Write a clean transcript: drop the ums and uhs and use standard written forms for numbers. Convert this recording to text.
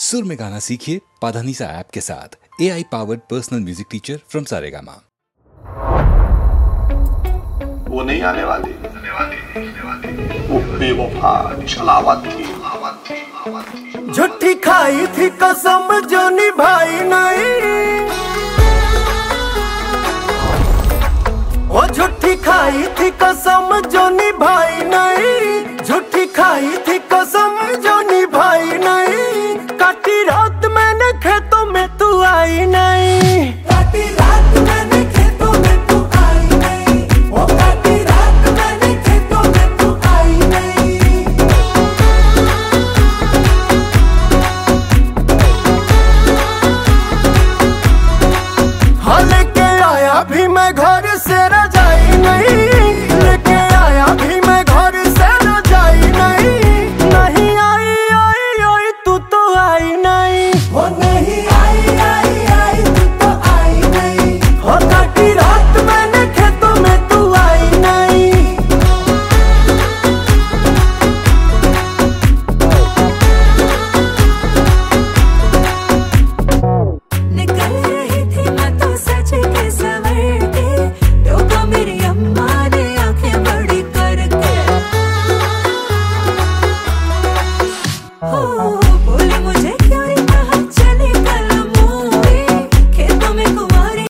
सुर में गाना सीखिए पाधानीसा ऐप के साथ। AI powered personal music teacher from Saregama. वो नहीं आने वाली, वो बेवफा छलावत थी। झूठी खाई थी कसम जो निभाई नहीं, वो झूठी खाई थी कसम जो निभाई नहीं, झूठी खाई थी कसम जो निभाई नहीं। काटी रात मैंने खेतों में तू आई नहीं।